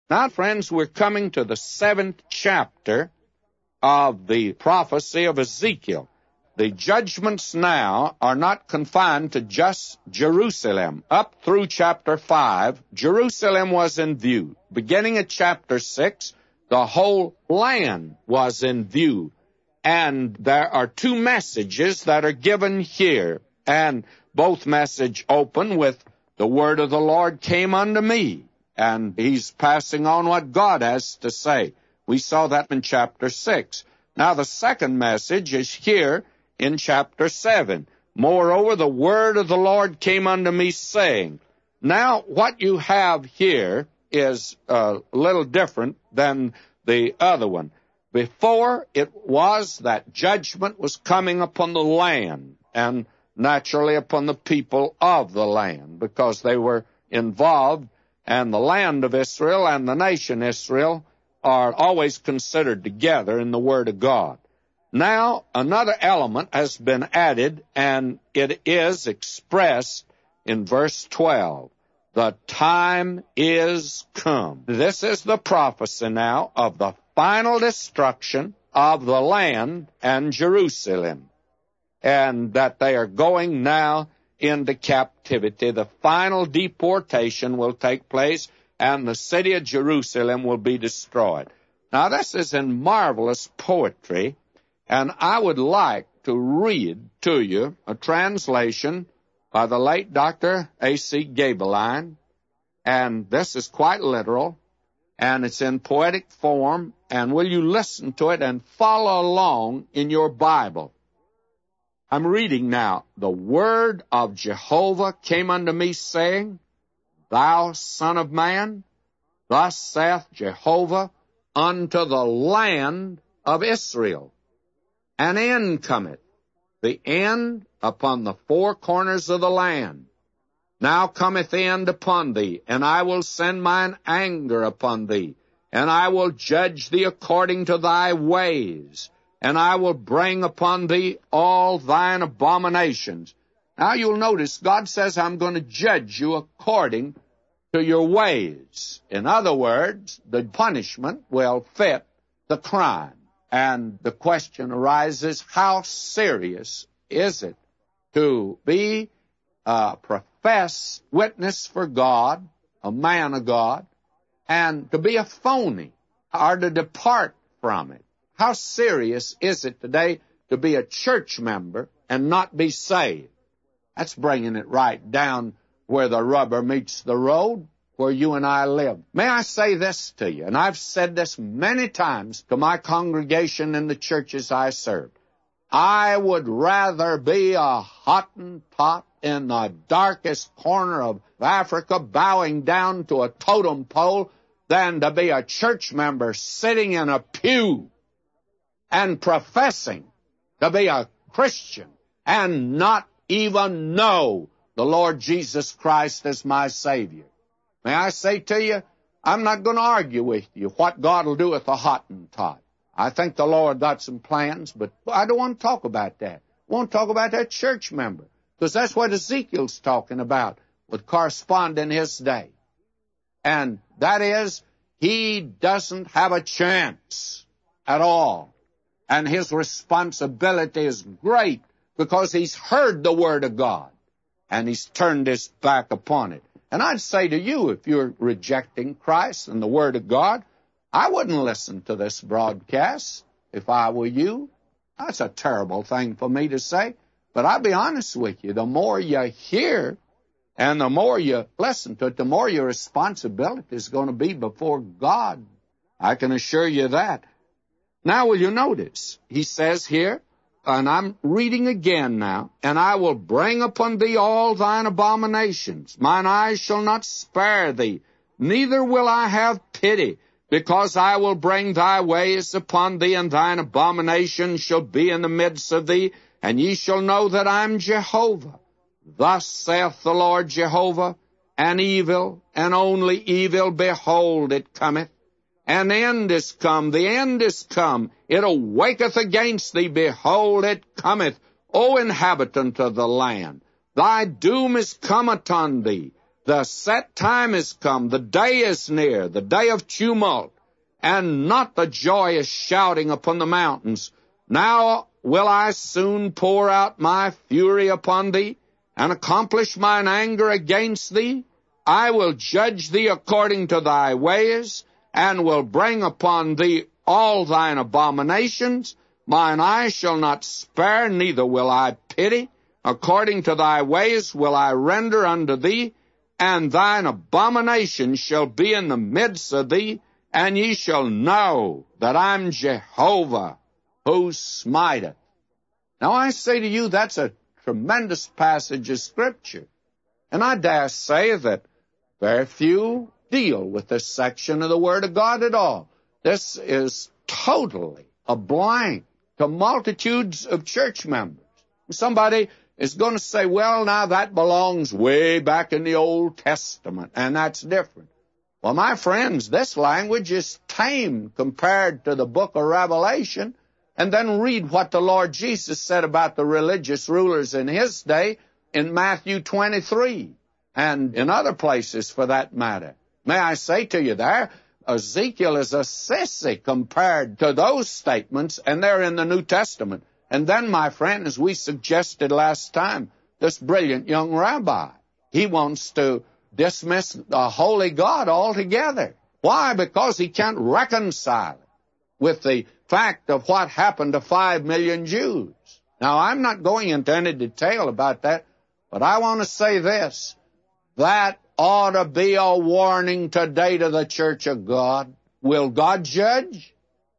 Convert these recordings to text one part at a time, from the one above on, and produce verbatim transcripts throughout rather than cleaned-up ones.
Now, friends, we're coming to the seventh chapter of the prophecy of Ezekiel. The judgments now are not confined to just Jerusalem. Up through chapter five, Jerusalem was in view. Beginning at chapter six, the whole land was in view. And there are two messages that are given here. And both messages open with, the word of the Lord came unto me. And he's passing on what God has to say. We saw that in chapter six. Now the second message is here in chapter seven. Moreover, the word of the Lord came unto me, saying. Now, what you have here is a little different than the other one. Before, it was that judgment was coming upon the land, and naturally upon the people of the land, because they were involved, and the land of Israel and the nation Israel are always considered together in the Word of God. Now, another element has been added, and it is expressed in verse twelve. The time is come. This is the prophecy now of the final destruction of the land and Jerusalem, and that they are going now into captivity. The final deportation will take place, and the city of Jerusalem will be destroyed. Now, this is in marvelous poetry, and I would like to read to you a translation by the late Doctor A C Gaebelein, and this is quite literal, and it's in poetic form, and will you listen to it and follow along in your Bible? I'm reading now. The word of Jehovah came unto me, saying, Thou son of man, thus saith Jehovah unto the land of Israel. An end cometh, the end upon the four corners of the land. Now cometh the end upon thee, and I will send mine anger upon thee, and I will judge thee according to thy ways, and I will bring upon thee all thine abominations. Now you'll notice God says, I'm going to judge you according to your ways. In other words, the punishment will fit the crime. And the question arises, how serious is it to be a professed witness for God, a man of God, and to be a phony or to depart from it? How serious is it today to be a church member and not be saved? That's bringing it right down where the rubber meets the road, where you and I live. May I say this to you, and I've said this many times to my congregation in the churches I serve. I would rather be a Hottentot in the darkest corner of Africa bowing down to a totem pole than to be a church member sitting in a pew and professing to be a Christian and not even know the Lord Jesus Christ as my Savior. May I say to you, I'm not going to argue with you what God will do with a Hottentot. I think the Lord got some plans, but I don't want to talk about that. I want to talk about that church member, because that's what Ezekiel's talking about, would correspond in his day. And that is, he doesn't have a chance at all. And his responsibility is great because he's heard the Word of God and he's turned his back upon it. And I'd say to you, if you're rejecting Christ and the Word of God, I wouldn't listen to this broadcast if I were you. That's a terrible thing for me to say, but I'll be honest with you. The more you hear and the more you listen to it, the more your responsibility is going to be before God. I can assure you that. Now, will you notice? He says here, and I'm reading again now, and I will bring upon thee all thine abominations. Mine eyes shall not spare thee, neither will I have pity, because I will bring thy ways upon thee, and thine abominations shall be in the midst of thee, and ye shall know that I am Jehovah. Thus saith the Lord Jehovah, an evil, and only evil, behold, it cometh. An end is come, the end is come. It awaketh against thee, behold, it cometh. O inhabitant of the land, thy doom is come upon thee. The set time is come, the day is near, the day of tumult, and not the joyous shouting upon the mountains. Now will I soon pour out my fury upon thee, and accomplish mine anger against thee. I will judge thee according to thy ways, and will bring upon thee all thine abominations. Mine eye shall not spare, neither will I pity. According to thy ways will I render unto thee, and thine abominations shall be in the midst of thee, and ye shall know that I'm Jehovah, who smiteth. Now I say to you, that's a tremendous passage of Scripture. And I dare say that very few deal with this section of the Word of God at all. This is totally a blank to multitudes of church members. Somebody is going to say, well, now that belongs way back in the Old Testament, and that's different. Well, my friends, this language is tame compared to the book of Revelation. And then read what the Lord Jesus said about the religious rulers in his day in Matthew twenty-three, and in other places for that matter. May I say to you there, Ezekiel is a sissy compared to those statements, and they're in the New Testament. And then, my friend, as we suggested last time, this brilliant young rabbi, he wants to dismiss the holy God altogether. Why? Because he can't reconcile it with the fact of what happened to five million Jews. Now, I'm not going into any detail about that, but I want to say this. That ought to be a warning today to the Church of God. Will God judge?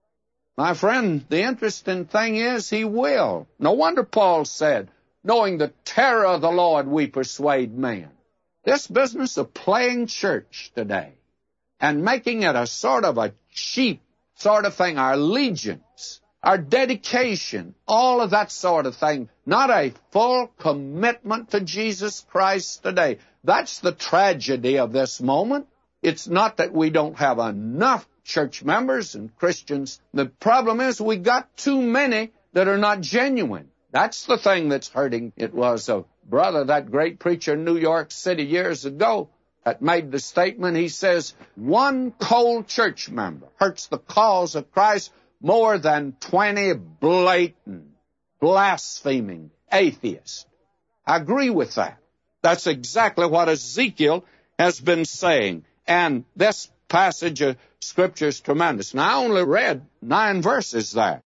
My friend, the interesting thing is he will. No wonder Paul said, knowing the terror of the Lord, we persuade men. This business of playing church today and making it a sort of a cheap sort of thing, our allegiance, our dedication, all of that sort of thing, not a full commitment to Jesus Christ today. That's the tragedy of this moment. It's not that we don't have enough church members and Christians. The problem is we got too many that are not genuine. That's the thing that's hurting. It was a brother, that great preacher in New York City years ago, that made the statement. He says, one cold church member hurts the cause of Christ more than twenty blatant, blaspheming atheists. I agree with that. That's exactly what Ezekiel has been saying. And this passage of Scripture is tremendous. Now, I only read nine verses there.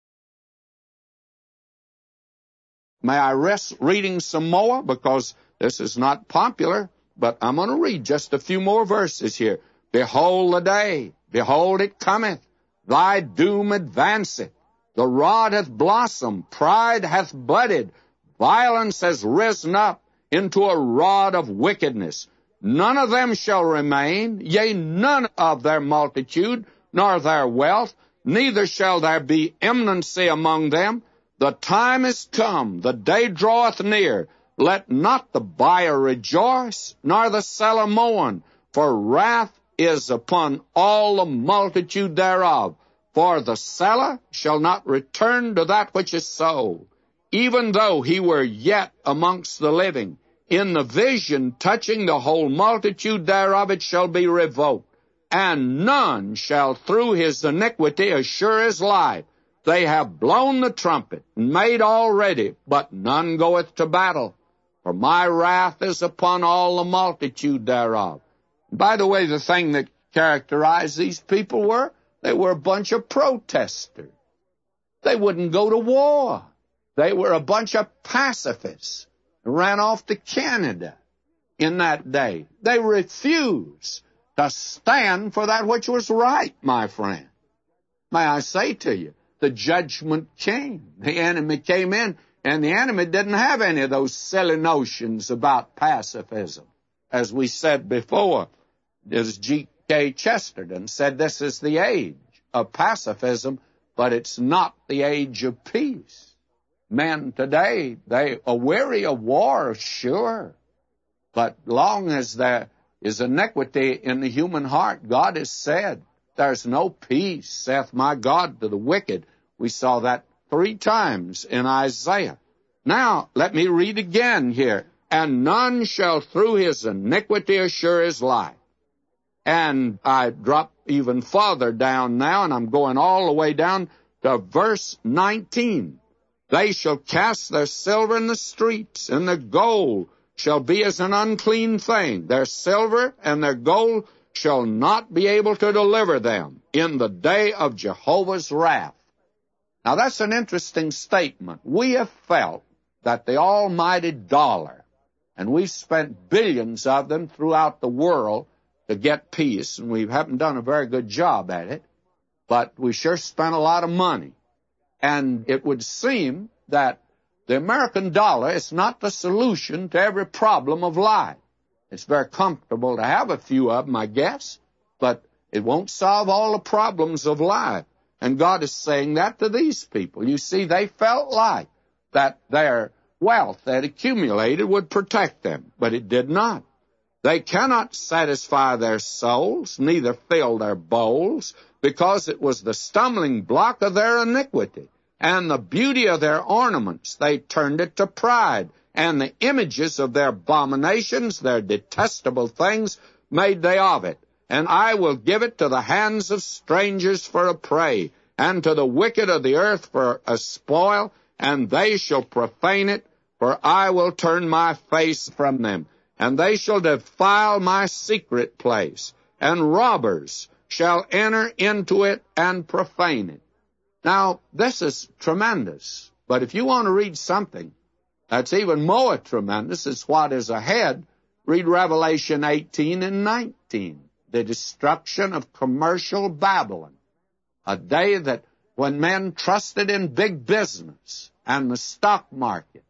May I risk reading some more? Because this is not popular. But I'm going to read just a few more verses here. Behold the day, behold it cometh, thy doom advanceth. The rod hath blossomed, pride hath budded, violence has risen up into a rod of wickedness. None of them shall remain, yea, none of their multitude, nor their wealth, neither shall there be eminency among them. The time is come, the day draweth near. Let not the buyer rejoice, nor the seller mourn, for wrath is upon all the multitude thereof. For the seller shall not return to that which is sold, even though he were yet amongst the living. In the vision touching the whole multitude thereof it shall be revoked, and none shall through his iniquity assure his life. They have blown the trumpet, and made all ready, but none goeth to battle. For my wrath is upon all the multitude thereof. By the way, the thing that characterized these people were, they were a bunch of protesters. They wouldn't go to war. They were a bunch of pacifists. Ran off to Canada in that day. They refused to stand for that which was right, my friend. May I say to you, the judgment came. The enemy came in. And the enemy didn't have any of those silly notions about pacifism. As we said before, as G K Chesterton said, this is the age of pacifism, but it's not the age of peace. Men today, they are weary of war, sure. But long as there is iniquity in the human heart, God has said, there's no peace, saith my God, to the wicked. We saw that three times in Isaiah. Now, let me read again here. and none shall through his iniquity assure his life. And I drop even farther down now, and I'm going all the way down to verse nineteen. They shall cast their silver in the streets, and their gold shall be as an unclean thing. Their silver and their gold shall not be able to deliver them in the day of Jehovah's wrath. Now that's an interesting statement. We have felt that the almighty dollar, and we've spent billions of them throughout the world to get peace, and we haven't done a very good job at it, but we sure spent a lot of money. And it would seem that the American dollar is not the solution to every problem of life. It's very comfortable to have a few of them, I guess, but it won't solve all the problems of life. And God is saying that to these people. You see, they felt like that their wealth that accumulated would protect them, but it did not. They cannot satisfy their souls, neither fill their bowls, because it was the stumbling block of their iniquity. And the beauty of their ornaments, they turned it to pride. And the images of their abominations, their detestable things, made they of it. And I will give it to the hands of strangers for a prey, and to the wicked of the earth for a spoil, and they shall profane it, for I will turn my face from them. And they shall defile my secret place, and robbers shall enter into it and profane it. Now, this is tremendous, but if you want to read something that's even more tremendous, it's what is ahead. Read Revelation eighteen and nineteen, the destruction of commercial Babylon, a day that when men trusted in big business and the stock market,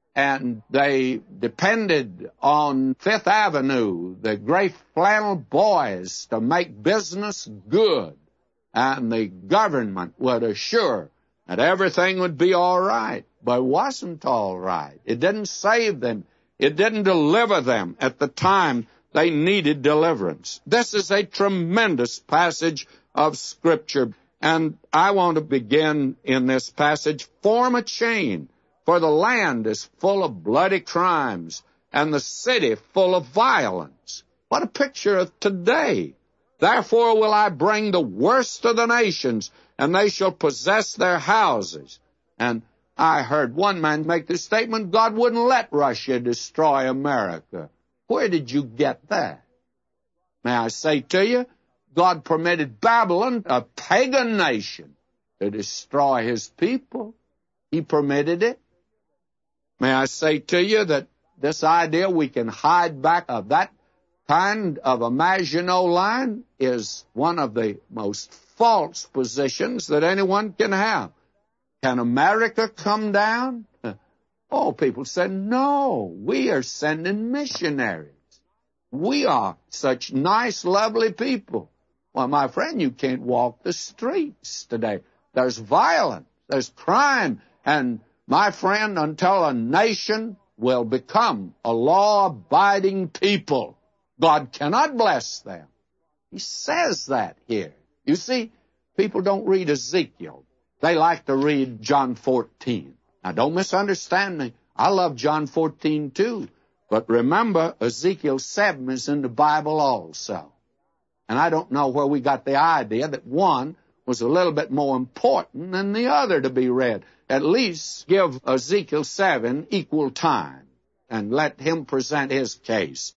and they depended on Fifth Avenue, the great flannel boys, to make business good, and the government would assure that everything would be all right. But it wasn't all right. It didn't save them. It didn't deliver them at the time they needed deliverance. This is a tremendous passage of Scripture, and I want to begin in this passage, form a chain, for the land is full of bloody crimes, and the city full of violence. What a picture of today. Therefore will I bring the worst of the nations, and they shall possess their houses. And I heard one man make the statement, God wouldn't let Russia destroy America. Where did you get that? May I say to you, God permitted Babylon, a pagan nation, to destroy his people. He permitted it. May I say to you that this idea we can hide back of that kind of a Maginot Line is one of the most false positions that anyone can have. Can America come down? Oh, people said, no, we are sending missionaries. We are such nice, lovely people. Well, my friend, you can't walk the streets today. There's violence, there's crime, and my friend, until a nation will become a law-abiding people, God cannot bless them. He says that here. You see, people don't read Ezekiel. They like to read John fourteen. Now, don't misunderstand me. I love John fourteen too. But remember, Ezekiel seven is in the Bible also. And I don't know where we got the idea that one was a little bit more important than the other to be read. At least give Ezekiel seven equal time and let him present his case.